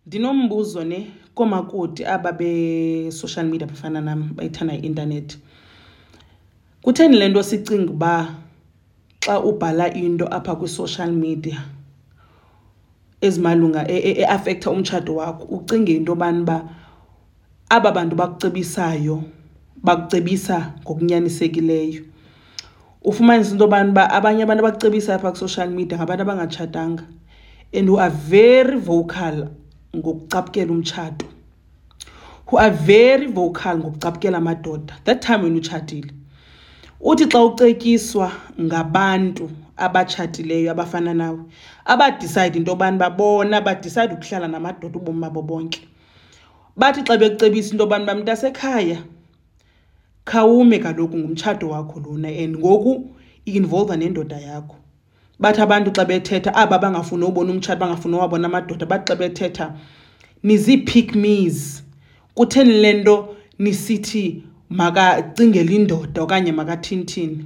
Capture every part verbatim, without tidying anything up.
Ndinombuzo ne komakoti aba be-social media bafana nam bayithanda i-intanethi. Kutheni le nto sicinga uba xa ubhala into apha kwi-social media ezimalunga e-afektha umtshato wakho ucinge into yobani uba aba bantu bakucebisayo bakucebisa ngokunyanisekileyo? Ufumanisa into yobani uba abanye abantu abakucebisayo apha kwi-social media ngabantu abangatshatanga and who are very vocal ngokucaphukela umtshato, who are very vocal ngokucaphukela amadoda that time when utshatile. Uthi xa ucetyiswa ngabantu abatshatileyo abafana nawe abadicide into yobani babona badicide ukuhlala namadoda ubomi babo bonke, bathi xa bekucebisa into yobani uba mntasekhaya khawume kaloku ngumtshato wakho lona and ngoku i-involva nendoda yakho. Bathi abantu xa bethetha aba bangafuni ubona umtshato bangafuni wabona amadoda bathi xa bethetha nizii-pick me's. Kutheni le nto nisithi makacingele indoda okanye makathinithini?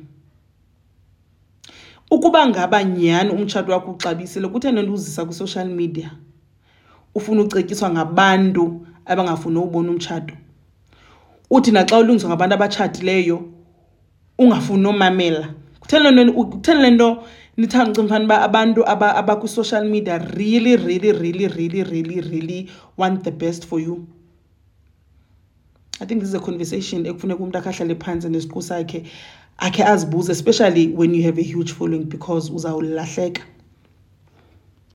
Ukuba ngaba nyhani umtshato wakho uxabisile kutheni nto uzisa kwi-social media ufuna ucetyiswa ngabantu abangafuni ubona umtshato? Uthi naxa ulungiswa ngabantu abatshatileyo ungafuni umamela. Kutheni le nto nithanda ucinga fanele uba abantu abakwi-social media really really really really really really want the best for you? I think this is a conversation ekufuneka umntu akhe ahlale phantsi nesiqu sakhe akhe azibuze, especially when you have a huge following, because uzawulahleka.